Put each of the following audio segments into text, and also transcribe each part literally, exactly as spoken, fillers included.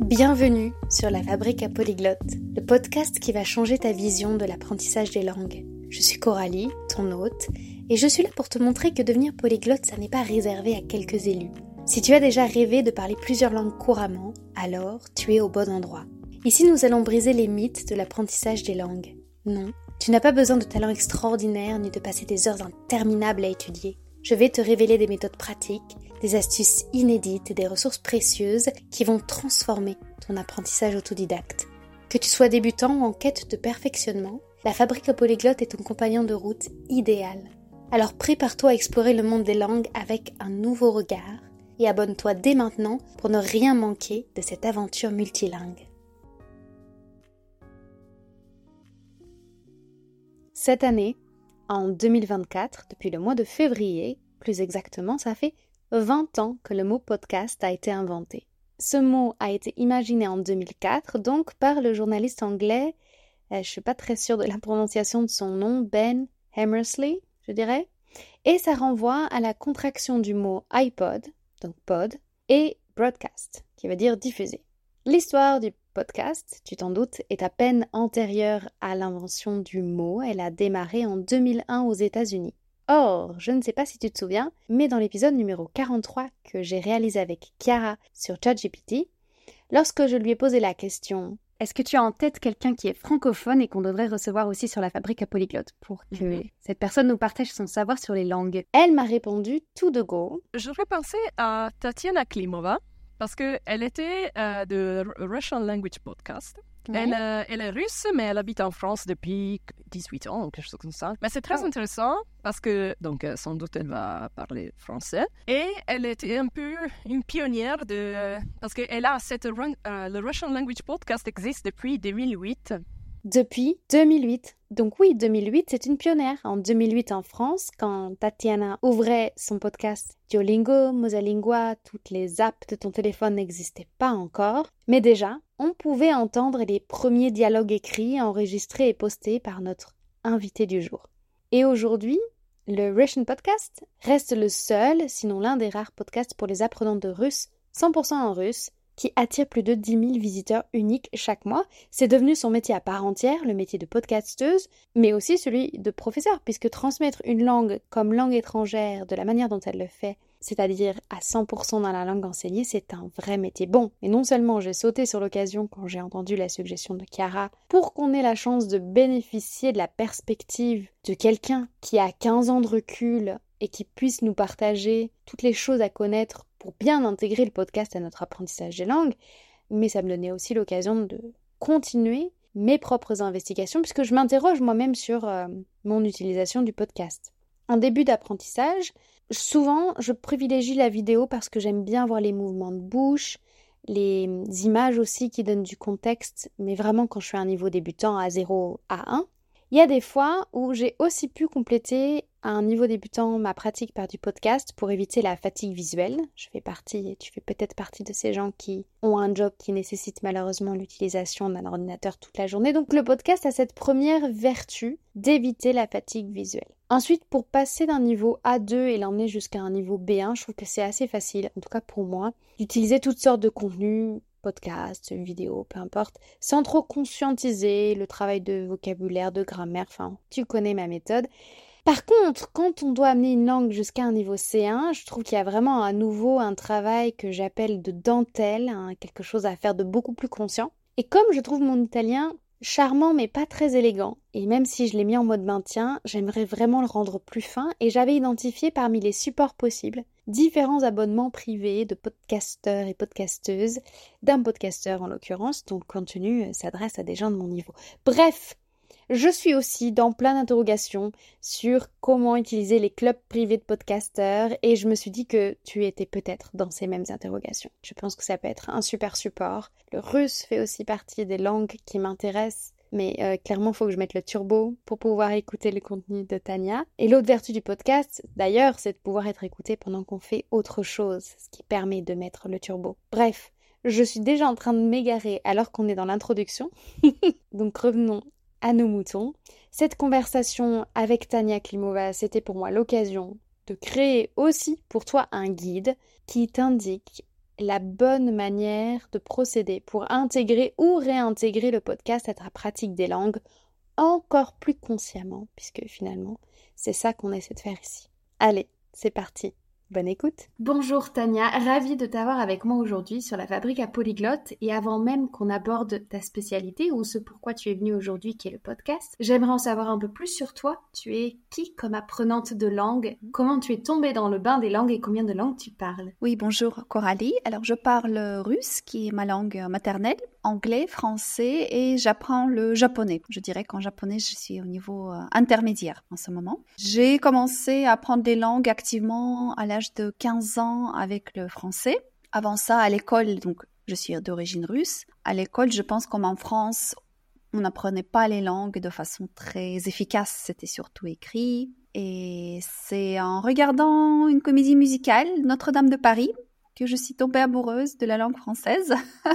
Bienvenue sur La Fabrique à Polyglotte, le podcast qui va changer ta vision de l'apprentissage des langues. Je suis Coralie, ton hôte, et je suis là pour te montrer que devenir polyglotte, ça n'est pas réservé à quelques élus. Si tu as déjà rêvé de parler plusieurs langues couramment, alors tu es au bon endroit. Ici, nous allons briser les mythes de l'apprentissage des langues. Non, tu n'as pas besoin de talent extraordinaire ni de passer des heures interminables à étudier. Je vais te révéler des méthodes pratiques, des astuces inédites et des ressources précieuses qui vont transformer ton apprentissage autodidacte. Que tu sois débutant ou en quête de perfectionnement, la Fabrique à Polyglotte est ton compagnon de route idéal. Alors prépare-toi à explorer le monde des langues avec un nouveau regard et abonne-toi dès maintenant pour ne rien manquer de cette aventure multilingue. Cette année, en deux mille vingt-quatre, depuis le mois de février, plus exactement, ça fait vingt ans que le mot podcast a été inventé. Ce mot a été imaginé en deux mille quatre, donc par le journaliste anglais, euh, je ne suis pas très sûre de la prononciation de son nom, Ben Hammersley, je dirais, et ça renvoie à la contraction du mot iPod, donc pod, et broadcast, qui veut dire diffuser. L'histoire du podcast, tu t'en doutes, est à peine antérieure à l'invention du mot. Elle a démarré en deux mille un aux États-Unis. Or, je ne sais pas si tu te souviens, mais dans l'épisode numéro quarante-trois que j'ai réalisé avec Chiara sur ChatGPT, lorsque je lui ai posé la question « Est-ce que tu as en tête quelqu'un qui est francophone et qu'on devrait recevoir aussi sur la Fabrique à Polyglotte pour que mm-hmm. cette personne nous partage son savoir sur les langues ?» Elle m'a répondu tout de go. J'aurais pensé à Tatiana Klimova, parce qu'elle était euh, de Russian Language Podcast. Ouais. Elle, euh, elle est russe, mais elle habite en France depuis dix-huit ans, ou quelque chose comme ça. Mais c'est très oh. intéressant parce que, donc, euh, sans doute, elle va parler français. Et elle était un peu une pionnière de... Euh, parce qu'elle a cette... Euh, le Russian Language Podcast existe depuis deux mille huit. Depuis deux mille huit. Donc oui, deux mille huit, c'est une pionnière. En deux mille huit, en France, quand Tatiana ouvrait son podcast, Duolingo, Mosalingua, toutes les apps de ton téléphone n'existaient pas encore. Mais déjà, on pouvait entendre les premiers dialogues écrits, enregistrés et postés par notre invité du jour. Et aujourd'hui, le Russian Podcast reste le seul, sinon l'un des rares podcasts pour les apprenants de russe, cent pour cent en russe, qui attire plus de dix mille visiteurs uniques chaque mois. C'est devenu son métier à part entière, le métier de podcasteuse, mais aussi celui de professeur, puisque transmettre une langue comme langue étrangère de la manière dont elle le fait, c'est-à-dire à cent pour cent dans la langue enseignée, c'est un vrai métier. Bon, et non seulement j'ai sauté sur l'occasion quand j'ai entendu la suggestion de Chiara, pour qu'on ait la chance de bénéficier de la perspective de quelqu'un qui a quinze ans de recul et qui puisse nous partager toutes les choses à connaître pour bien intégrer le podcast à notre apprentissage des langues, mais ça me donnait aussi l'occasion de continuer mes propres investigations puisque je m'interroge moi-même sur euh, mon utilisation du podcast. En début d'apprentissage, souvent je privilégie la vidéo parce que j'aime bien voir les mouvements de bouche, les images aussi qui donnent du contexte, mais vraiment quand je suis à un niveau débutant à zéro à un. Il y a des fois où j'ai aussi pu compléter à un niveau débutant ma pratique par du podcast pour éviter la fatigue visuelle. Je fais partie, et tu fais peut-être partie de ces gens qui ont un job qui nécessite malheureusement l'utilisation d'un ordinateur toute la journée. Donc le podcast a cette première vertu d'éviter la fatigue visuelle. Ensuite, pour passer d'un niveau A deux et l'emmener jusqu'à un niveau B un, je trouve que c'est assez facile, en tout cas pour moi, d'utiliser toutes sortes de contenus, podcast, vidéo, peu importe, sans trop conscientiser le travail de vocabulaire, de grammaire, enfin, tu connais ma méthode. Par contre, quand on doit amener une langue jusqu'à un niveau C un, je trouve qu'il y a vraiment à nouveau un travail que j'appelle de dentelle, hein, quelque chose à faire de beaucoup plus conscient. Et comme je trouve mon italien charmant mais pas très élégant, et même si je l'ai mis en mode maintien, j'aimerais vraiment le rendre plus fin, et j'avais identifié parmi les supports possibles différents abonnements privés de podcasteurs et podcasteuses, d'un podcasteur en l'occurrence, dont le contenu s'adresse à des gens de mon niveau. Bref, je suis aussi dans plein d'interrogations sur comment utiliser les clubs privés de podcasteurs et je me suis dit que tu étais peut-être dans ces mêmes interrogations. Je pense que ça peut être un super support. Le russe fait aussi partie des langues qui m'intéressent, mais euh, clairement, il faut que je mette le turbo pour pouvoir écouter le contenu de Tania. Et l'autre vertu du podcast, d'ailleurs, c'est de pouvoir être écouté pendant qu'on fait autre chose, ce qui permet de mettre le turbo. Bref, je suis déjà en train de m'égarer alors qu'on est dans l'introduction. Donc revenons à nos moutons. Cette conversation avec Tania Klimova, c'était pour moi l'occasion de créer aussi pour toi un guide qui t'indique la bonne manière de procéder pour intégrer ou réintégrer le podcast à ta pratique des langues encore plus consciemment, puisque finalement, c'est ça qu'on essaie de faire ici. Allez, c'est parti. Bonne écoute. Bonjour Tania, ravie de t'avoir avec moi aujourd'hui sur la Fabrique à Polyglotte. Et avant même qu'on aborde ta spécialité ou ce pourquoi tu es venue aujourd'hui qui est le podcast, j'aimerais en savoir un peu plus sur toi. Tu es qui comme apprenante de langue? Comment tu es tombée dans le bain des langues et combien de langues tu parles? Oui, bonjour Coralie. Alors je parle russe qui est ma langue maternelle, anglais, français et j'apprends le japonais. Je dirais qu'en japonais, je suis au niveau euh, intermédiaire en ce moment. J'ai commencé à apprendre des langues activement à l'âge de quinze ans avec le français. Avant ça, à l'école, donc je suis d'origine russe. À l'école, je pense comme en France, on n'apprenait pas les langues de façon très efficace. C'était surtout écrit. Et c'est en regardant une comédie musicale, Notre-Dame de Paris, que je suis tombée amoureuse de la langue française.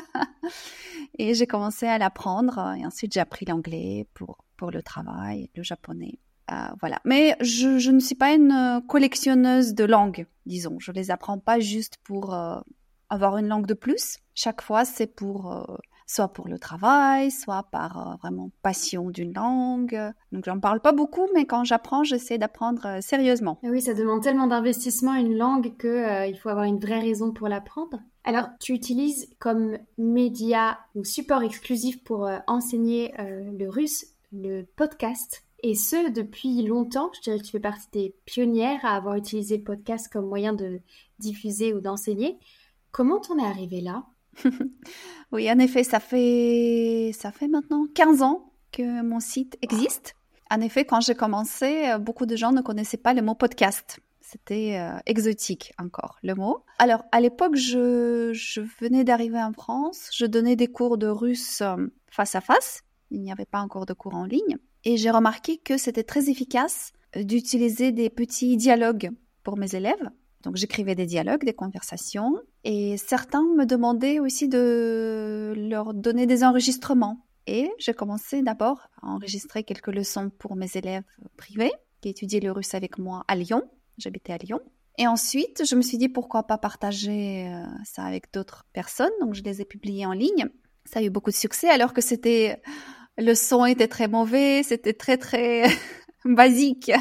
Et j'ai commencé à l'apprendre. Et ensuite, j'ai appris l'anglais pour, pour le travail, le japonais. Euh, voilà. Mais je, je ne suis pas une collectionneuse de langues, disons. Je ne les apprends pas juste pour euh, avoir une langue de plus. Chaque fois, c'est pour... Euh, soit pour le travail, soit par euh, vraiment passion d'une langue. Donc, j'en parle pas beaucoup, mais quand j'apprends, j'essaie d'apprendre euh, sérieusement. Et oui, ça demande tellement d'investissement une langue qu'il euh, faut avoir une vraie raison pour l'apprendre. Alors, tu utilises comme média ou support exclusif pour euh, enseigner euh, le russe, le podcast. Et ce, depuis longtemps. Je dirais que tu fais partie des pionnières à avoir utilisé le podcast comme moyen de diffuser ou d'enseigner. Comment t'en es arrivée là ? Oui, en effet, ça fait, ça fait maintenant quinze ans que mon site existe. En effet, quand j'ai commencé, beaucoup de gens ne connaissaient pas le mot podcast. C'était euh, exotique encore, le mot. Alors, à l'époque, je, je venais d'arriver en France. Je donnais des cours de russe euh, face à face. Il n'y avait pas encore de cours en ligne. Et j'ai remarqué que c'était très efficace d'utiliser des petits dialogues pour mes élèves. Donc, j'écrivais des dialogues, des conversations. Et certains me demandaient aussi de leur donner des enregistrements. Et j'ai commencé d'abord à enregistrer quelques leçons pour mes élèves privés qui étudiaient le russe avec moi à Lyon. J'habitais à Lyon. Et ensuite, je me suis dit pourquoi pas partager ça avec d'autres personnes. Donc, je les ai publiés en ligne. Ça a eu beaucoup de succès alors que c'était... Le son était très mauvais, c'était très, très basique.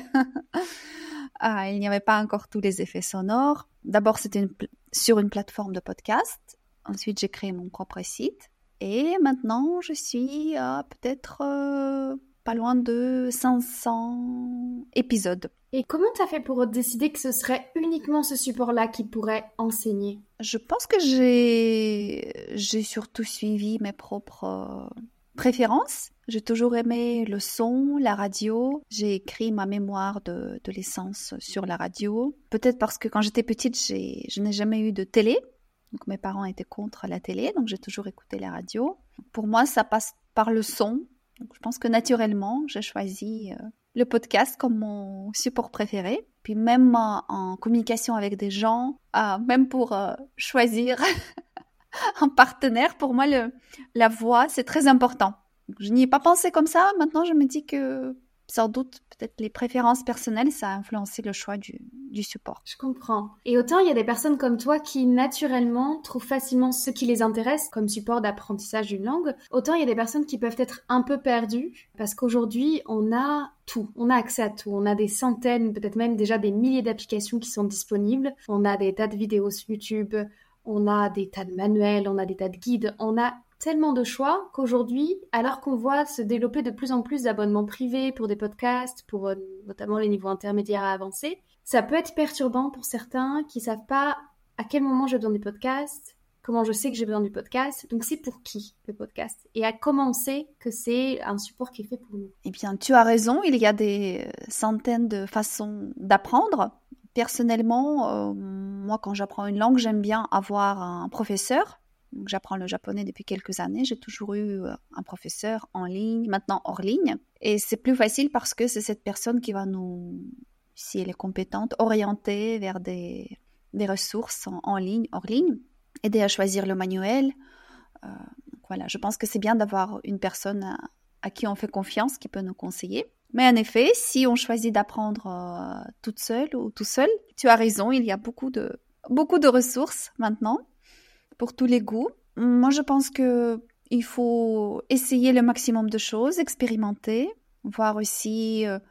Ah, il n'y avait pas encore tous les effets sonores. D'abord, c'était une pl- sur une plateforme de podcast. Ensuite, j'ai créé mon propre site. Et maintenant, je suis à peut-être euh, pas loin de cinq cents épisodes. Et comment tu as fait pour décider que ce serait uniquement ce support-là qui pourrait enseigner ? Je pense que j'ai, j'ai surtout suivi mes propres euh, préférences. J'ai toujours aimé le son, la radio. J'ai écrit ma mémoire de, de licence sur la radio. Peut-être parce que quand j'étais petite, j'ai, je n'ai jamais eu de télé. Donc mes parents étaient contre la télé, donc j'ai toujours écouté la radio. Pour moi, ça passe par le son. Donc, je pense que naturellement, j'ai choisi euh, le podcast comme mon support préféré. Puis même euh, en communication avec des gens, euh, même pour euh, choisir un partenaire, pour moi, le, la voix, c'est très important. Je n'y ai pas pensé comme ça. Maintenant, je me dis que sans doute, peut-être les préférences personnelles, ça a influencé le choix du, du support. Je comprends. Et autant il y a des personnes comme toi qui, naturellement, trouvent facilement ce qui les intéresse comme support d'apprentissage d'une langue, autant il y a des personnes qui peuvent être un peu perdues parce qu'aujourd'hui, on a tout. On a accès à tout. On a des centaines, peut-être même déjà des milliers d'applications qui sont disponibles. On a des tas de vidéos sur YouTube. On a des tas de manuels. On a des tas de guides. On a tellement de choix qu'aujourd'hui, alors qu'on voit se développer de plus en plus d'abonnements privés pour des podcasts, pour euh, notamment les niveaux intermédiaires à avancés, ça peut être perturbant pour certains qui ne savent pas à quel moment j'ai besoin du podcast, comment je sais que j'ai besoin du podcast, donc c'est pour qui le podcast et à comment on sait que c'est un support qui est fait pour nous. Eh bien, tu as raison, il y a des centaines de façons d'apprendre. Personnellement, euh, moi quand j'apprends une langue, j'aime bien avoir un professeur. Donc, j'apprends le japonais depuis quelques années. J'ai toujours eu un professeur en ligne, maintenant hors ligne. Et c'est plus facile parce que c'est cette personne qui va nous, si elle est compétente, orienter vers des, des ressources en, en ligne, hors ligne, aider à choisir le manuel. Euh, donc voilà, je pense que c'est bien d'avoir une personne à, à qui on fait confiance, qui peut nous conseiller. Mais en effet, si on choisit d'apprendre euh, toute seule ou tout seul, tu as raison, il y a beaucoup de, beaucoup de ressources maintenant. pour tous les goûts. Moi, je pense que il faut essayer le maximum de choses, expérimenter, voir aussi euh,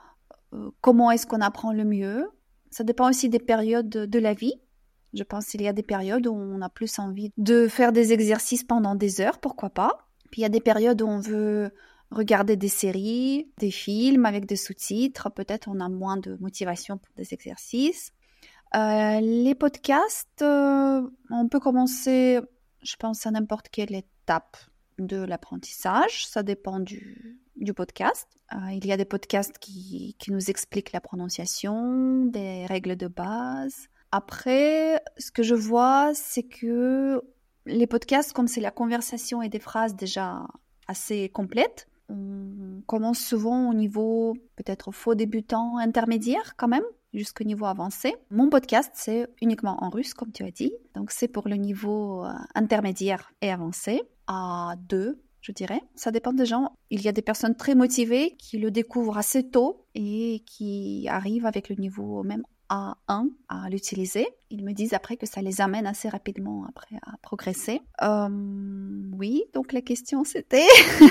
euh, comment est-ce qu'on apprend le mieux. Ça dépend aussi des périodes de, de la vie. Je pense qu'il y a des périodes où on a plus envie de faire des exercices pendant des heures, pourquoi pas. Puis il y a des périodes où on veut regarder des séries, des films avec des sous-titres. Peut-être on a moins de motivation pour des exercices. Euh, les podcasts, euh, on peut commencer, je pense, à n'importe quelle étape de l'apprentissage. Ça dépend du, du podcast. Euh, il y a des podcasts qui, qui nous expliquent la prononciation, des règles de base. Après, ce que je vois, c'est que les podcasts, comme c'est la conversation et des phrases déjà assez complètes, on commence souvent au niveau peut-être faux débutant intermédiaire quand même, jusqu'au niveau avancé. Mon podcast, c'est uniquement en russe, comme tu as dit. Donc, c'est pour le niveau euh, intermédiaire et avancé, A deux, je dirais. Ça dépend des gens. Il y a des personnes très motivées qui le découvrent assez tôt et qui arrivent avec le niveau même A un à l'utiliser. Ils me disent après que ça les amène assez rapidement après à progresser. Euh, oui, donc la question c'était...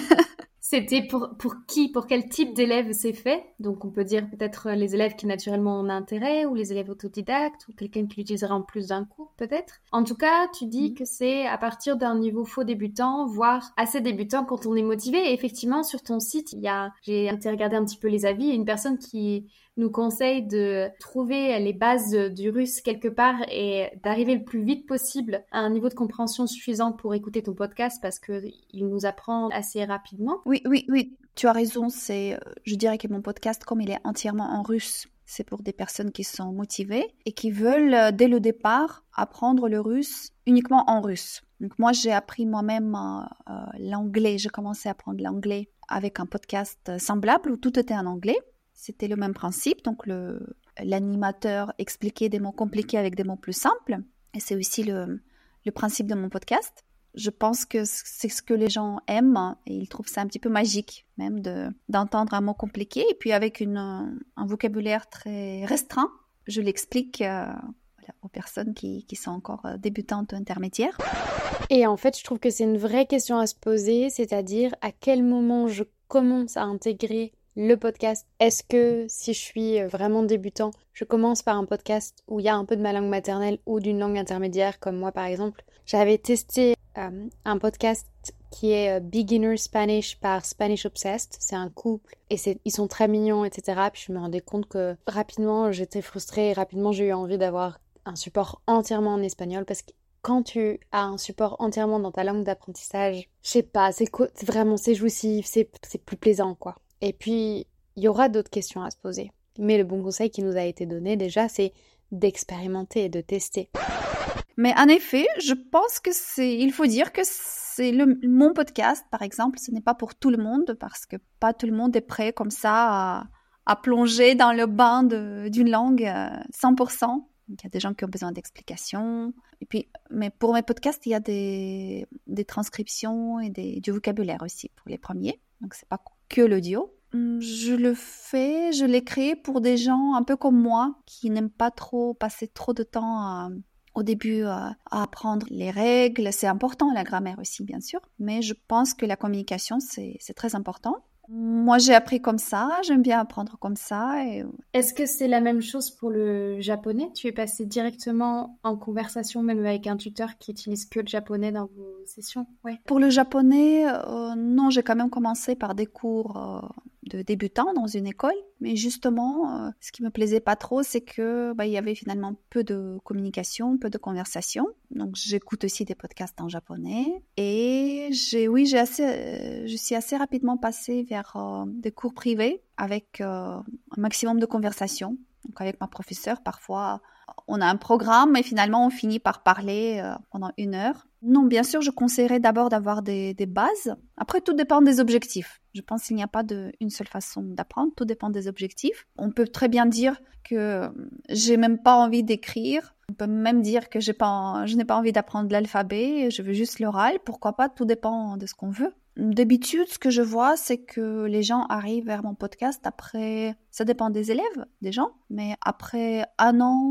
C'était pour, pour qui, pour quel type d'élèves c'est fait? Donc, on peut dire peut-être les élèves qui naturellement ont un intérêt, ou les élèves autodidactes, ou quelqu'un qui l'utilisera en plus d'un cours, peut-être. En tout cas, tu dis mmh. que c'est à partir d'un niveau faux débutant, voire assez débutant quand on est motivé. Et effectivement, sur ton site, il y a, j'ai été regarder un petit peu les avis, une personne qui nous conseille de trouver les bases du russe quelque part et d'arriver le plus vite possible à un niveau de compréhension suffisant pour écouter ton podcast parce qu'il nous apprend assez rapidement. Oui, oui, oui, tu as raison. C'est, je dirais que mon podcast, comme il est entièrement en russe, c'est pour des personnes qui sont motivées et qui veulent, dès le départ, apprendre le russe uniquement en russe. Donc moi, j'ai appris moi-même euh, euh, l'anglais. J'ai commencé à apprendre l'anglais avec un podcast semblable où tout était en anglais. C'était le même principe, donc le, l'animateur expliquait des mots compliqués avec des mots plus simples. Et c'est aussi le, le principe de mon podcast. Je pense que c'est ce que les gens aiment et ils trouvent ça un petit peu magique même de, d'entendre un mot compliqué. Et puis avec une, un vocabulaire très restreint, je l'explique euh, voilà, aux personnes qui, qui sont encore débutantes ou intermédiaires. Et en fait, je trouve que c'est une vraie question à se poser, c'est-à-dire à quel moment je commence à intégrer le podcast. Est-ce que si je suis vraiment débutant, je commence par un podcast où il y a un peu de ma langue maternelle ou d'une langue intermédiaire, comme moi par exemple. J'avais testé euh, un podcast qui est Beginner Spanish par Spanish Obsessed. C'est un couple et c'est, ils sont très mignons, et cetera. Puis je me rendais compte que rapidement j'étais frustrée et rapidement j'ai eu envie d'avoir un support entièrement en espagnol parce que quand tu as un support entièrement dans ta langue d'apprentissage, je sais pas, c'est, co- c'est vraiment c'est jouissif, c'est, c'est plus plaisant quoi. Et puis, il y aura d'autres questions à se poser. Mais le bon conseil qui nous a été donné déjà, c'est d'expérimenter et de tester. Mais en effet, je pense que c'est, il faut dire que c'est le, mon podcast, par exemple, ce n'est pas pour tout le monde parce que pas tout le monde est prêt comme ça à, à plonger dans le bain de, d'une langue cent pour cent. Il y a des gens qui ont besoin d'explications. Et puis, mais pour mes podcasts, il y a des, des transcriptions et des, du vocabulaire aussi pour les premiers. Donc, c'est pas que l'audio. Je le fais, je l'ai créé pour des gens un peu comme moi qui n'aiment pas trop passer trop de temps à, au début à, à apprendre les règles. C'est important, la grammaire aussi, bien sûr. Mais je pense que la communication, c'est, c'est très important. Moi, j'ai appris comme ça, j'aime bien apprendre comme ça. Et... Est-ce que c'est la même chose pour le japonais? Tu es passé directement en conversation, même avec un tuteur qui utilise que le japonais dans vos sessions? Ouais. Pour le japonais, euh, non, j'ai quand même commencé par des cours euh, de débutants dans une école. Mais justement, euh, ce qui me plaisait pas trop, c'est que bah, il y avait finalement peu de communication, peu de conversation. Donc, j'écoute aussi des podcasts en japonais. Et j'ai, oui, j'ai assez, euh, je suis assez rapidement passée vers euh, des cours privés avec euh, un maximum de conversation. Donc, avec ma professeure, parfois, on a un programme et finalement, on finit par parler euh, pendant une heure. Non, bien sûr, je conseillerais d'abord d'avoir des, des bases. Après, tout dépend des objectifs. Je pense qu'il n'y a pas de, une seule façon d'apprendre. Tout dépend des objectifs. On peut très bien dire que j'ai même pas envie d'écrire. On peut même dire que j'ai pas, je n'ai pas envie d'apprendre l'alphabet. Je veux juste l'oral. Pourquoi pas? Tout dépend de ce qu'on veut. D'habitude, ce que je vois, c'est que les gens arrivent vers mon podcast après, ça dépend des élèves, des gens, mais après un an,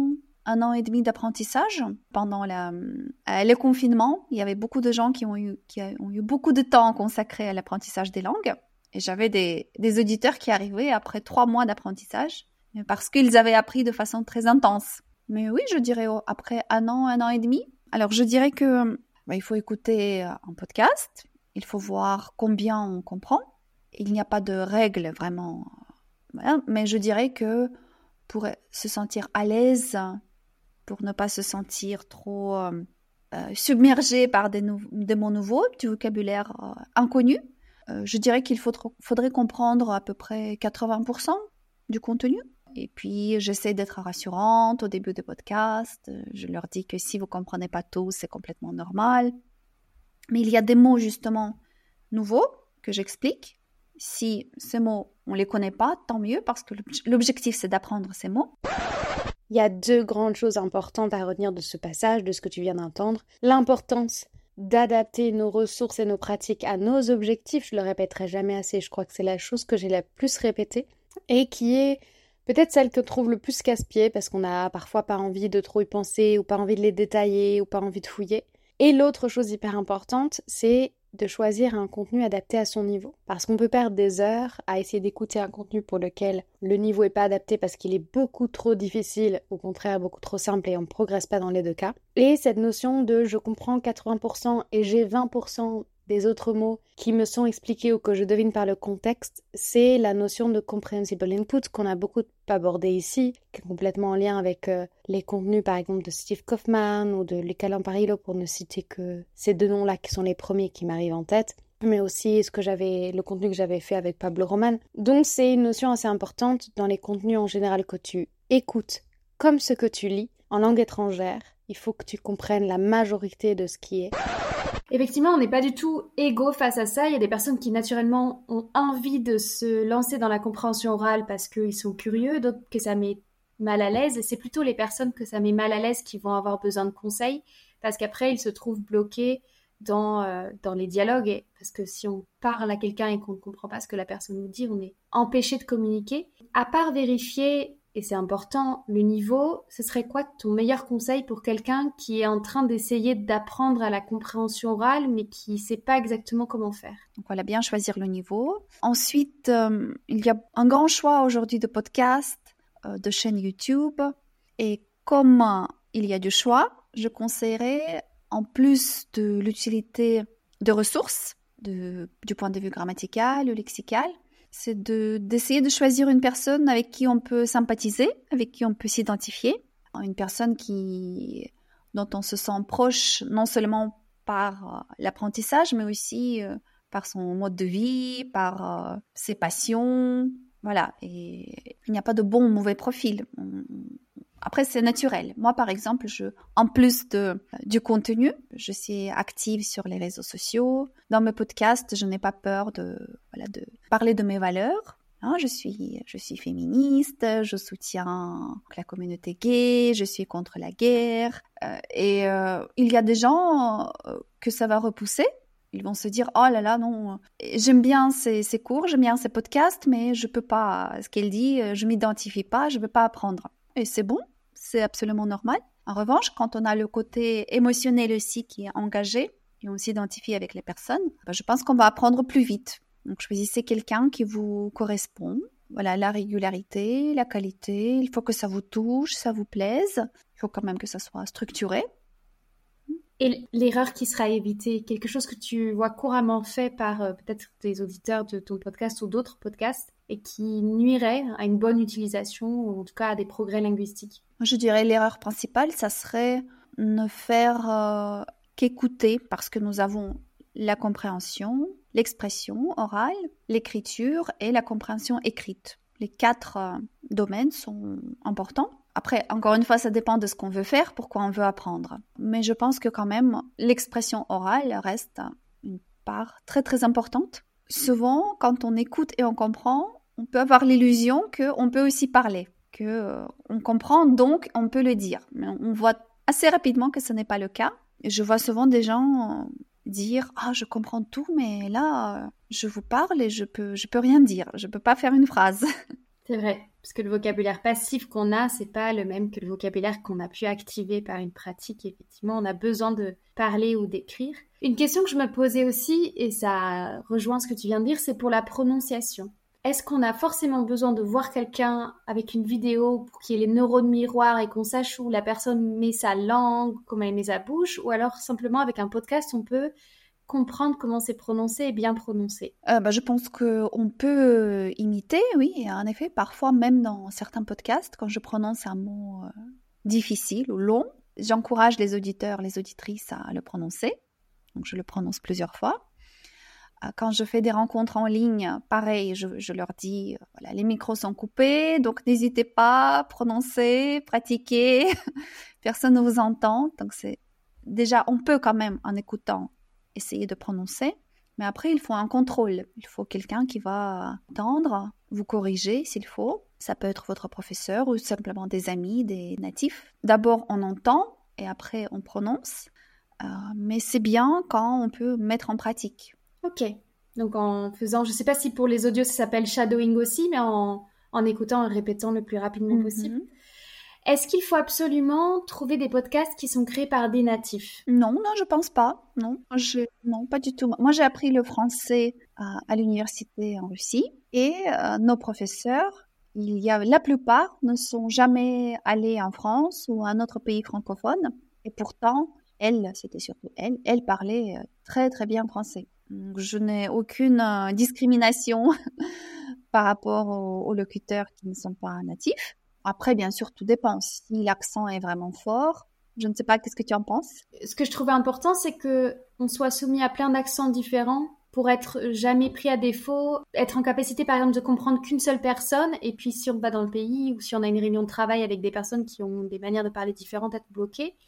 un an et demi d'apprentissage. Pendant la, euh, le confinement, il y avait beaucoup de gens qui ont eu, qui ont eu beaucoup de temps consacré à l'apprentissage des langues. Et j'avais des, des auditeurs qui arrivaient après trois mois d'apprentissage parce qu'ils avaient appris de façon très intense. Mais oui, je dirais oh, après un an, un an et demi. Alors, je dirais que bah, il faut écouter un podcast. Il faut voir combien on comprend. Il n'y a pas de règles vraiment. Voilà. Mais je dirais que pour se sentir à l'aise, pour ne pas se sentir trop euh, euh, submergé par des, nou- des mots nouveaux, du vocabulaire euh, inconnu, euh, je dirais qu'il faut, faudrait comprendre à peu près quatre-vingts pour cent du contenu. Et puis, j'essaie d'être rassurante au début des podcasts. Je leur dis que si vous ne comprenez pas tout, c'est complètement normal. Mais il y a des mots, justement, nouveaux que j'explique. Si ces mots, on ne les connaît pas, tant mieux, parce que l'objectif, c'est d'apprendre ces mots. Il y a deux grandes choses importantes à retenir de ce passage, de ce que tu viens d'entendre. L'importance d'adapter nos ressources et nos pratiques à nos objectifs. Je le répéterai jamais assez, je crois que c'est la chose que j'ai la plus répétée. Et qui est peut-être celle que trouve le plus casse-pied, parce qu'on a parfois pas envie de trop y penser, ou pas envie de les détailler, ou pas envie de fouiller. Et l'autre chose hyper importante, c'est de choisir un contenu adapté à son niveau. Parce qu'on peut perdre des heures à essayer d'écouter un contenu pour lequel le niveau n'est pas adapté parce qu'il est beaucoup trop difficile, au contraire beaucoup trop simple et on ne progresse pas dans les deux cas. Et cette notion de je comprends quatre-vingts pour cent et j'ai vingt pour cent des autres mots qui me sont expliqués ou que je devine par le contexte, c'est la notion de comprehensible input qu'on a beaucoup abordé ici, qui est complètement en lien avec euh, les contenus par exemple de Steve Kaufmann ou de Luca Lamparillo, pour ne citer que ces deux noms-là qui sont les premiers qui m'arrivent en tête, mais aussi ce que j'avais, le contenu que j'avais fait avec Pablo Roman. Donc c'est une notion assez importante dans les contenus en général que tu écoutes, comme ce que tu lis en langue étrangère. Il faut que tu comprennes la majorité de ce qui est. Effectivement, on n'est pas du tout égaux face à ça. Il y a des personnes qui naturellement ont envie de se lancer dans la compréhension orale parce qu'ils sont curieux, d'autres que ça met mal à l'aise. Et c'est plutôt les personnes que ça met mal à l'aise qui vont avoir besoin de conseils parce qu'après, ils se trouvent bloqués dans, euh, dans les dialogues. Et parce que si on parle à quelqu'un et qu'on ne comprend pas ce que la personne nous dit, on est empêché de communiquer. À part vérifier, et c'est important, le niveau, ce serait quoi ton meilleur conseil pour quelqu'un qui est en train d'essayer d'apprendre à la compréhension orale, mais qui ne sait pas exactement comment faire? Donc voilà, bien choisir le niveau. Ensuite, euh, il y a un grand choix aujourd'hui de podcasts, euh, de chaînes YouTube. Et comme euh, il y a du choix, je conseillerais, en plus de l'utilité de ressources, de, du point de vue grammatical ou lexical, c'est de, d'essayer de choisir une personne avec qui on peut sympathiser, avec qui on peut s'identifier. Une personne qui, dont on se sent proche, non seulement par l'apprentissage, mais aussi par son mode de vie, par ses passions. Voilà, et il n'y a pas de bon ou mauvais profil. Après, c'est naturel. Moi, par exemple, je, en plus de, du contenu, je suis active sur les réseaux sociaux. Dans mes podcasts, je n'ai pas peur de, voilà, de parler de mes valeurs. Hein, je suis, je suis féministe, je soutiens la communauté gay, je suis contre la guerre. Euh, et euh, il y a des gens euh, que ça va repousser. Ils vont se dire, oh là là, non, j'aime bien ces, ces cours, j'aime bien ces podcasts, mais je peux pas, ce qu'elle dit, je m'identifie pas, je veux pas apprendre. Et c'est bon, c'est absolument normal. En revanche, quand on a le côté émotionnel aussi qui est engagé et on s'identifie avec les personnes, ben je pense qu'on va apprendre plus vite. Donc, choisissez quelqu'un qui vous correspond. Voilà, la régularité, la qualité, il faut que ça vous touche, ça vous plaise. Il faut quand même que ça soit structuré. Et l'erreur qui sera évitée, quelque chose que tu vois couramment fait par euh, peut-être des auditeurs de ton podcast ou d'autres podcasts et qui nuirait à une bonne utilisation ou en tout cas à des progrès linguistiques? Je dirais l'erreur principale, ça serait ne faire euh, qu'écouter parce que nous avons la compréhension, l'expression orale, l'écriture et la compréhension écrite. Les quatre euh, domaines sont importants. Après, encore une fois, ça dépend de ce qu'on veut faire, pourquoi on veut apprendre. Mais je pense que quand même, l'expression orale reste une part très très importante. Souvent, quand on écoute et on comprend, on peut avoir l'illusion qu'on peut aussi parler, qu'on euh, comprend, donc on peut le dire. Mais on voit assez rapidement que ce n'est pas le cas. Et je vois souvent des gens euh, dire « Ah, je comprends tout, mais là, euh, je vous parle et je peux, je peux rien dire, je peux pas faire une phrase. » C'est vrai, parce que le vocabulaire passif qu'on a, c'est pas le même que le vocabulaire qu'on a pu activer par une pratique. Effectivement, on a besoin de parler ou d'écrire. Une question que je me posais aussi, et ça rejoint ce que tu viens de dire, c'est pour la prononciation. Est-ce qu'on a forcément besoin de voir quelqu'un avec une vidéo pour qu'il y ait les neurones miroirs et qu'on sache où la personne met sa langue, comment elle met sa bouche, ou alors simplement avec un podcast, on peut comprendre comment c'est prononcé et bien prononcé? Euh, bah, je pense qu'on peut imiter, oui, et en effet, parfois même dans certains podcasts, quand je prononce un mot euh, difficile ou long, j'encourage les auditeurs, les auditrices à le prononcer. Donc je le prononce plusieurs fois. Euh, quand je fais des rencontres en ligne, pareil, je, je leur dis, euh, voilà, les micros sont coupés, donc n'hésitez pas, prononcez, pratiquez, personne ne vous entend. Donc c'est déjà, on peut quand même, en écoutant, essayer de prononcer, mais après, il faut un contrôle. Il faut quelqu'un qui va entendre, vous corriger s'il faut. Ça peut être votre professeur ou simplement des amis, des natifs. D'abord, on entend et après, on prononce. Euh, mais c'est bien quand on peut mettre en pratique. Ok. Donc, en faisant, je ne sais pas si pour les audios, ça s'appelle shadowing aussi, mais en, en écoutant et répétant le plus rapidement Mm-hmm. possible. Est-ce qu'il faut absolument trouver des podcasts qui sont créés par des natifs? Non, non, je pense pas. Non, je, non, pas du tout. Moi, j'ai appris le français à, à l'université en Russie et euh, nos professeurs, il y a, la plupart ne sont jamais allés en France ou à un autre pays francophone. Et pourtant, elle, c'était surtout elle, elle parlait très, très bien français. Donc, je n'ai aucune euh, discrimination par rapport aux, aux locuteurs qui ne sont pas natifs. Après, bien sûr, tout dépend. Si l'accent est vraiment fort, je ne sais pas, qu'est-ce que tu en penses? Ce que je trouvais important, c'est qu'on soit soumis à plein d'accents différents pour être jamais pris à défaut, être en capacité, par exemple, de comprendre qu'une seule personne. Et puis, si on va dans le pays ou si on a une réunion de travail avec des personnes qui ont des manières de parler différentes, être bloquées.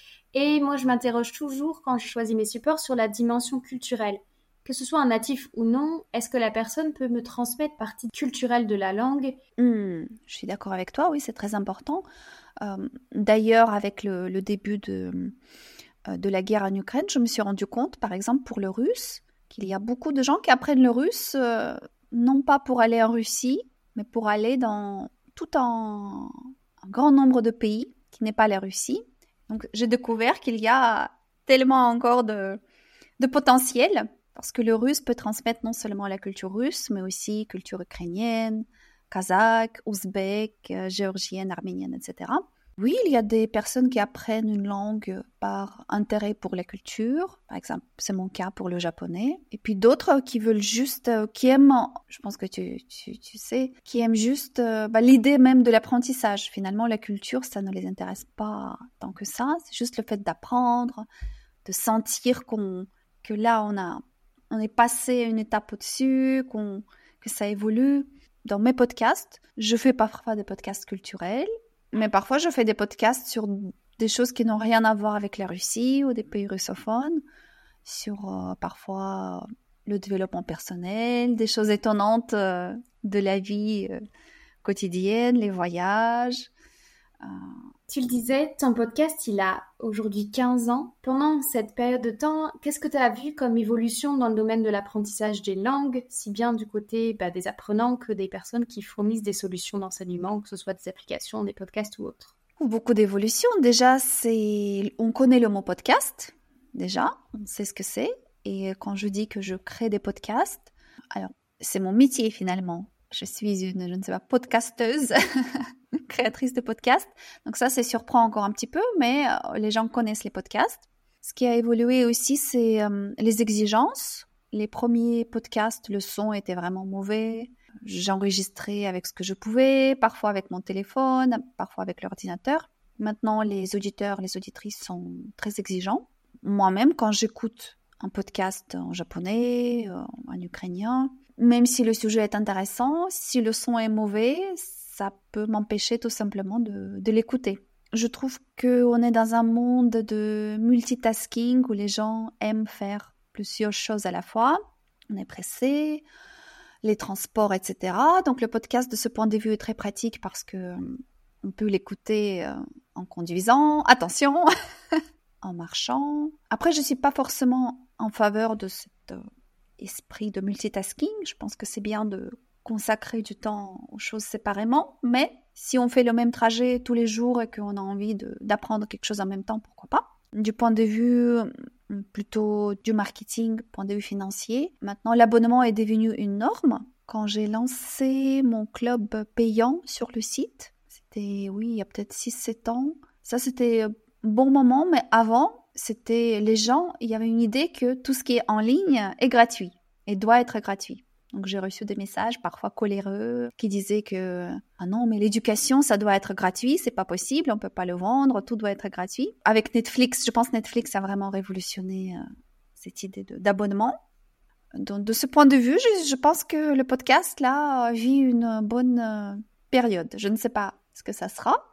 Et moi, je m'interroge toujours, quand je choisis mes supports, sur la dimension culturelle. Que ce soit un natif ou non, est-ce que la personne peut me transmettre partie culturelle de la langue? Mmh, je suis d'accord avec toi, oui, c'est très important. Euh, d'ailleurs, avec le, le début de, euh, de la guerre en Ukraine, je me suis rendu compte, par exemple, pour le russe, qu'il y a beaucoup de gens qui apprennent le russe, euh, non pas pour aller en Russie, mais pour aller dans tout un, un grand nombre de pays qui n'est pas la Russie. Donc, j'ai découvert qu'il y a tellement encore de, de potentiel. Parce que le russe peut transmettre non seulement la culture russe, mais aussi culture ukrainienne, kazakh, ouzbek, euh, géorgienne, arménienne, et cetera. Oui, il y a des personnes qui apprennent une langue par intérêt pour la culture. Par exemple, c'est mon cas pour le japonais. Et puis d'autres qui veulent juste, euh, qui aiment, je pense que tu, tu, tu sais, qui aiment juste euh, bah, l'idée même de l'apprentissage. Finalement, la culture, ça ne les intéresse pas tant que ça. C'est juste le fait d'apprendre, de sentir qu'on, que là, on a... on est passé une étape au-dessus, qu'on, que ça évolue. Dans mes podcasts, je fais parfois des podcasts culturels, mais parfois je fais des podcasts sur des choses qui n'ont rien à voir avec la Russie ou des pays russophones, sur euh, parfois le développement personnel, des choses étonnantes euh, de la vie euh, quotidienne, les voyages. Euh... Tu le disais, ton podcast, il a aujourd'hui quinze ans. Pendant cette période de temps, qu'est-ce que tu as vu comme évolution dans le domaine de l'apprentissage des langues, si bien du côté bah, des apprenants que des personnes qui fournissent des solutions d'enseignement, que ce soit des applications, des podcasts ou autres? Beaucoup d'évolution. Déjà, c'est... on connaît le mot podcast. Déjà, on sait ce que c'est. Et quand je dis que je crée des podcasts, alors, c'est mon métier finalement. Je suis une, je ne sais pas, podcasteuse, créatrice de podcasts. Donc ça, ça surprend encore un petit peu, mais euh, les gens connaissent les podcasts. Ce qui a évolué aussi, c'est euh, les exigences. Les premiers podcasts, le son était vraiment mauvais. J'enregistrais avec ce que je pouvais, parfois avec mon téléphone, parfois avec l'ordinateur. Maintenant, les auditeurs, les auditrices sont très exigeants. Moi-même, quand j'écoute un podcast en japonais, en ukrainien, même si le sujet est intéressant, si le son est mauvais, ça peut m'empêcher tout simplement de, de l'écouter. Je trouve qu'on est dans un monde de multitasking où les gens aiment faire plusieurs choses à la fois. On est pressé, les transports, et cetera. Donc le podcast, de ce point de vue, est très pratique parce que on peut l'écouter en conduisant, attention, en marchant. Après, je ne suis pas forcément en faveur de cet esprit de multitasking. Je pense que c'est bien de consacrer du temps aux choses séparément, mais si on fait le même trajet tous les jours et qu'on a envie de, d'apprendre quelque chose en même temps, pourquoi pas? Du point de vue plutôt du marketing, point de vue financier, maintenant l'abonnement est devenu une norme. Quand j'ai lancé mon club payant sur le site, c'était, oui, il y a peut-être six sept ans, ça c'était un bon moment, mais avant, c'était les gens, il y avait une idée que tout ce qui est en ligne est gratuit et doit être gratuit. Donc j'ai reçu des messages parfois coléreux qui disaient que ah non mais l'éducation ça doit être gratuit, c'est pas possible, on peut pas le vendre, tout doit être gratuit. Avec Netflix, je pense que Netflix a vraiment révolutionné euh, cette idée de, d'abonnement. Donc de ce point de vue, je, je pense que le podcast là vit une bonne euh, période. Je ne sais pas ce que ça sera,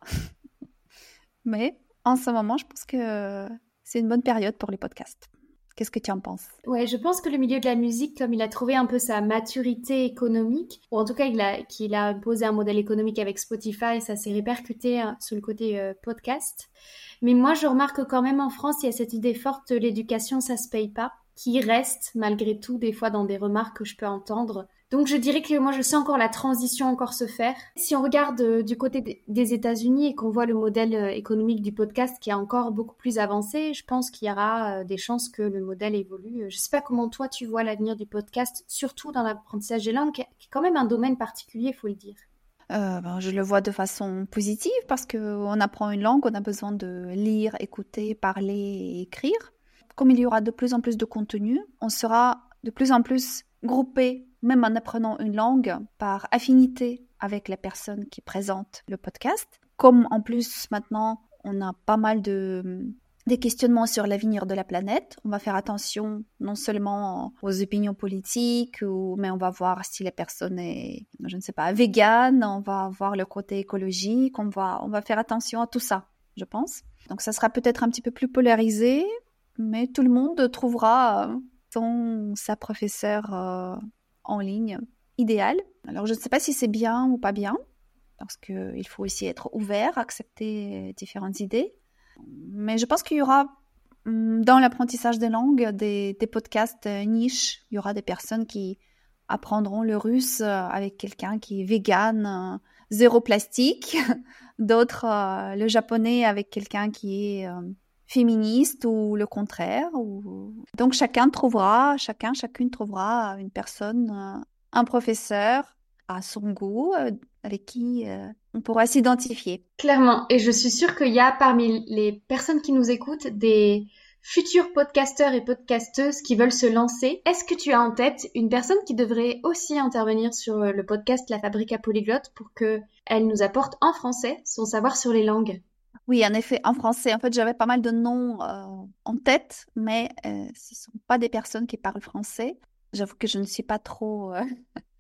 mais en ce moment, je pense que c'est une bonne période pour les podcasts. Qu'est-ce que tu en penses? Ouais, je pense que le milieu de la musique, comme il a trouvé un peu sa maturité économique, ou en tout cas il a, qu'il a imposé un modèle économique avec Spotify, ça s'est répercuté hein, sur le côté euh, podcast. Mais moi, je remarque quand même en France, il y a cette idée forte de l'éducation, ça se paye pas, qui reste malgré tout des fois dans des remarques que je peux entendre. Donc je dirais que moi je sens encore la transition encore se faire. Si on regarde euh, du côté des États-Unis et qu'on voit le modèle euh, économique du podcast qui est encore beaucoup plus avancé, je pense qu'il y aura euh, des chances que le modèle évolue. Je sais pas comment toi tu vois l'avenir du podcast, surtout dans l'apprentissage des langues, qui est quand même un domaine particulier, faut le dire. Euh, ben, je le vois de façon positive parce qu'on apprend une langue, on a besoin de lire, écouter, parler et écrire. Comme il y aura de plus en plus de contenu, on sera de plus en plus groupé, même en apprenant une langue, par affinité avec la personne qui présente le podcast. Comme en plus maintenant, on a pas mal de des questionnements sur l'avenir de la planète, on va faire attention non seulement aux opinions politiques, ou, mais on va voir si la personne est, je ne sais pas, végane, on va voir le côté écologique, on va, on va faire attention à tout ça, je pense. Donc ça sera peut-être un petit peu plus polarisé, mais tout le monde trouvera son, sa professeure euh, en ligne idéale. Alors je ne sais pas si c'est bien ou pas bien, parce qu'il faut aussi être ouvert, accepter différentes idées. Mais je pense qu'il y aura dans l'apprentissage des langues des, des podcasts niches. Il y aura des personnes qui apprendront le russe avec quelqu'un qui est vegan, zéro plastique. D'autres, euh, le japonais avec quelqu'un qui est euh, féministe ou le contraire. Ou... Donc chacun trouvera, chacun, chacune trouvera une personne, euh, un professeur à son goût, euh, avec qui euh, on pourra s'identifier. Clairement, et je suis sûre qu'il y a parmi les personnes qui nous écoutent des futurs podcasteurs et podcasteuses qui veulent se lancer. Est-ce que tu as en tête une personne qui devrait aussi intervenir sur le podcast La Fabrique à Polyglotte pour qu'elle nous apporte en français son savoir sur les langues? Oui, en effet, en français. En fait, j'avais pas mal de noms euh, en tête, mais euh, ce ne sont pas des personnes qui parlent français. J'avoue que je ne suis pas trop... Euh...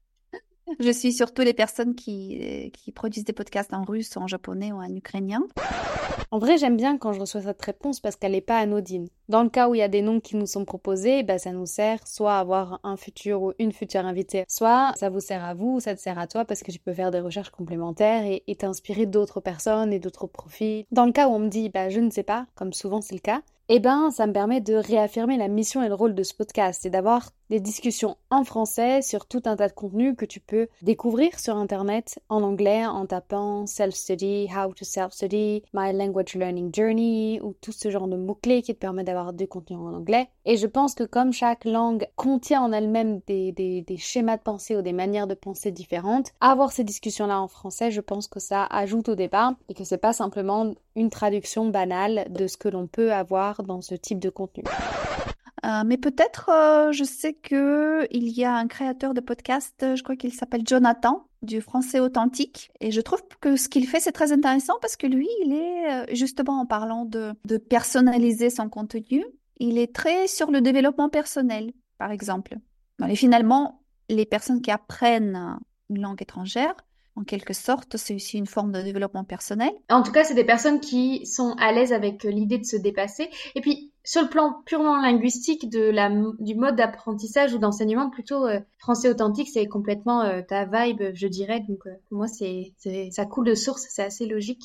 Je suis surtout les personnes qui, qui produisent des podcasts en russe, en japonais ou en ukrainien. En vrai, j'aime bien quand je reçois cette réponse parce qu'elle n'est pas anodine. Dans le cas où il y a des noms qui nous sont proposés, ben ça nous sert soit à avoir un futur ou une future invitée, soit ça vous sert à vous, ça te sert à toi parce que tu peux faire des recherches complémentaires et, et t'inspirer d'autres personnes et d'autres profils. Dans le cas où on me dit ben, je ne sais pas, comme souvent c'est le cas, eh ben, ça me permet de réaffirmer la mission et le rôle de ce podcast et d'avoir des discussions en français sur tout un tas de contenus que tu peux découvrir sur Internet en anglais en tapant self-study, how to self-study, my language learning journey ou tout ce genre de mots-clés qui te permettent d'avoir du contenu en anglais. Et je pense que comme chaque langue contient en elle-même des, des, des schémas de pensée ou des manières de penser différentes, avoir ces discussions-là en français, je pense que ça ajoute au débat et que c'est pas simplement une traduction banale de ce que l'on peut avoir dans ce type de contenu. Euh, mais peut-être, euh, je sais que il y a un créateur de podcast, je crois qu'il s'appelle Jonathan, du français authentique. Et je trouve que ce qu'il fait, c'est très intéressant parce que lui, il est, justement en parlant de, de personnaliser son contenu, il est très sur le développement personnel, par exemple. Et finalement, les personnes qui apprennent une langue étrangère, en quelque sorte, c'est aussi une forme de développement personnel. En tout cas, c'est des personnes qui sont à l'aise avec l'idée de se dépasser. Et puis, sur le plan purement linguistique de la, du mode d'apprentissage ou d'enseignement, plutôt euh, français authentique, c'est complètement euh, ta vibe, je dirais. Donc, euh, pour moi, c'est, c'est, ça coule de source, c'est assez logique.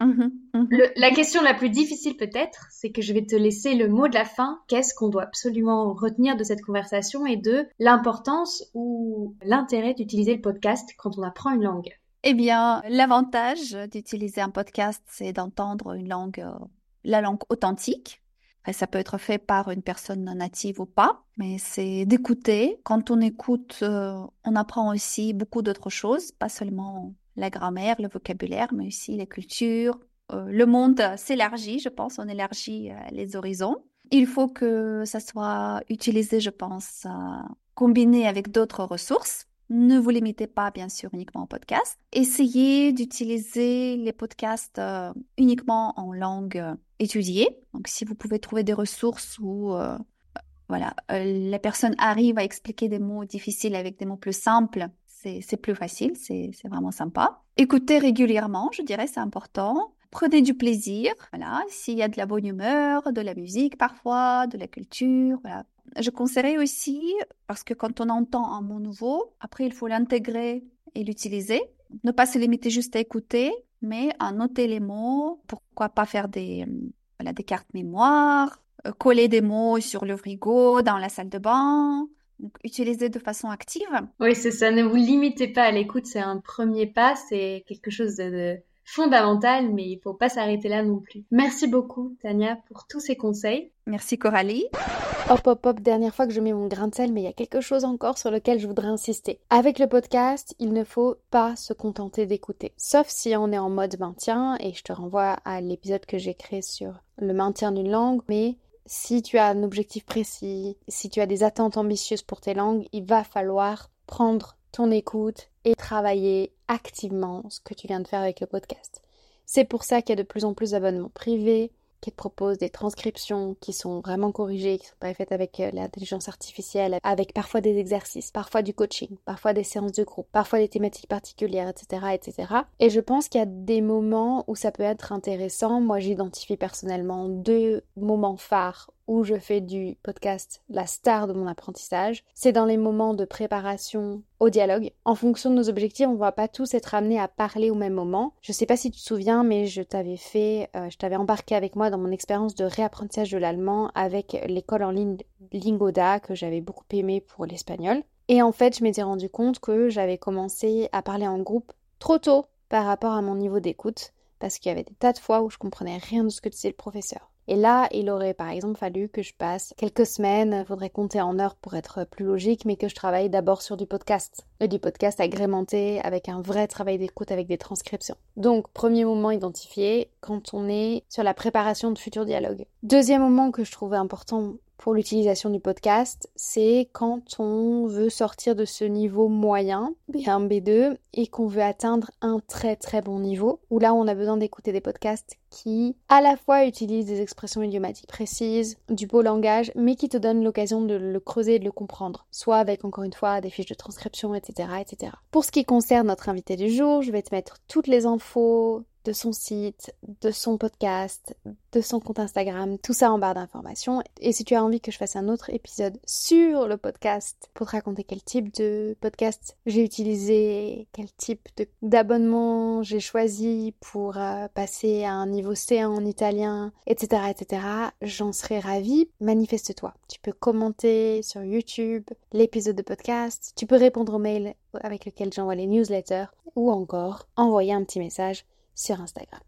Mmh, mmh. Le, la question la plus difficile peut-être, c'est que je vais te laisser le mot de la fin. Qu'est-ce qu'on doit absolument retenir de cette conversation et de l'importance ou l'intérêt d'utiliser le podcast quand on apprend une langue? Eh bien, l'avantage d'utiliser un podcast, c'est d'entendre une langue, euh, la langue authentique. Enfin, ça peut être fait par une personne non native ou pas, mais c'est d'écouter. Quand on écoute, euh, on apprend aussi beaucoup d'autres choses, pas seulement la grammaire, le vocabulaire, mais aussi les cultures. Euh, le monde s'élargit, je pense, on élargit euh, les horizons. Il faut que ça soit utilisé, je pense, euh, combiné avec d'autres ressources. Ne vous limitez pas, bien sûr, uniquement au podcast. Essayez d'utiliser les podcasts euh, uniquement en langue euh, étudiée. Donc, si vous pouvez trouver des ressources où euh, voilà, euh, la personne arrive à expliquer des mots difficiles avec des mots plus simples, c'est, c'est plus facile, c'est, c'est vraiment sympa. Écoutez régulièrement, je dirais, c'est important. Prenez du plaisir, voilà. S'il y a de la bonne humeur, de la musique parfois, de la culture, voilà. Je conseillerais aussi, parce que quand on entend un mot nouveau, après il faut l'intégrer et l'utiliser. Ne pas se limiter juste à écouter, mais à noter les mots. Pourquoi pas faire des, voilà, des cartes mémoire, euh, coller des mots sur le frigo, dans la salle de bain. Donc, utiliser de façon active. Oui, c'est ça. Ne vous limitez pas à l'écoute. C'est un premier pas. C'est quelque chose de, de fondamental, mais il faut pas s'arrêter là non plus. Merci beaucoup, Tania, pour tous ces conseils. Merci, Coralie. Hop, hop, hop, dernière fois que je mets mon grain de sel, mais il y a quelque chose encore sur lequel je voudrais insister. Avec le podcast, il ne faut pas se contenter d'écouter. Sauf si on est en mode maintien, et je te renvoie à l'épisode que j'ai créé sur le maintien d'une langue, mais si tu as un objectif précis, si tu as des attentes ambitieuses pour tes langues, il va falloir prendre ton écoute et travailler activement ce que tu viens de faire avec le podcast. C'est pour ça qu'il y a de plus en plus d'abonnements privés, qui te proposent des transcriptions qui sont vraiment corrigées, qui ne sont pas faites avec euh, l'intelligence artificielle, avec parfois des exercices, parfois du coaching, parfois des séances de groupe, parfois des thématiques particulières, et cetera, et cetera. Et je pense qu'il y a des moments où ça peut être intéressant. Moi, j'identifie personnellement deux moments phares où je fais du podcast la star de mon apprentissage. C'est dans les moments de préparation au dialogue. En fonction de nos objectifs, on ne va pas tous être amenés à parler au même moment. Je ne sais pas si tu te souviens, mais je t'avais fait, euh, je t'avais embarqué avec moi dans mon expérience de réapprentissage de l'allemand avec l'école en ligne Lingoda que j'avais beaucoup aimé pour l'espagnol. Et en fait, je m'étais rendu compte que j'avais commencé à parler en groupe trop tôt par rapport à mon niveau d'écoute, parce qu'il y avait des tas de fois où je comprenais rien de ce que disait le professeur. Et là, il aurait par exemple fallu que je passe quelques semaines, il faudrait compter en heures pour être plus logique, mais que je travaille d'abord sur du podcast. Et du podcast agrémenté avec un vrai travail d'écoute avec des transcriptions. Donc, premier moment identifié quand on est sur la préparation de futurs dialogues. Deuxième moment que je trouvais important pour l'utilisation du podcast, c'est quand on veut sortir de ce niveau moyen, B un, B deux, et qu'on veut atteindre un très très bon niveau, où là on a besoin d'écouter des podcasts qui à la fois utilisent des expressions idiomatiques précises, du beau langage, mais qui te donnent l'occasion de le creuser et de le comprendre, soit avec encore une fois des fiches de transcription, et cetera, et cetera. Pour ce qui concerne notre invité du jour, je vais te mettre toutes les infos de son site, de son podcast, de son compte Instagram, tout ça en barre d'informations. Et si tu as envie que je fasse un autre épisode sur le podcast pour te raconter quel type de podcast j'ai utilisé, quel type de, d'abonnement j'ai choisi pour euh, passer à un niveau C un en italien, et cetera, et cetera, j'en serais ravie. Manifeste-toi. Tu peux commenter sur YouTube l'épisode de podcast, tu peux répondre au mail avec lequel j'envoie les newsletters ou encore envoyer un petit message sur Instagram.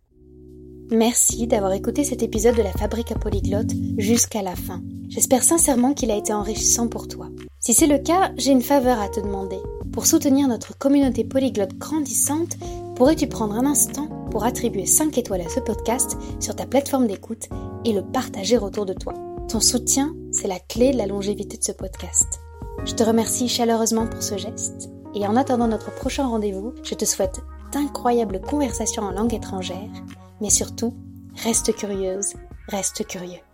Merci d'avoir écouté cet épisode de la Fabrique à Polyglotte jusqu'à la fin. J'espère sincèrement qu'il a été enrichissant pour toi. Si c'est le cas, j'ai une faveur à te demander. Pour soutenir notre communauté polyglotte grandissante, pourrais-tu prendre un instant pour attribuer cinq étoiles à ce podcast sur ta plateforme d'écoute et le partager autour de toi? Ton soutien, c'est la clé de la longévité de ce podcast. Je te remercie chaleureusement pour ce geste et en attendant notre prochain rendez-vous, je te souhaite d'incroyables conversations en langue étrangère, mais surtout, reste curieuse, reste curieux.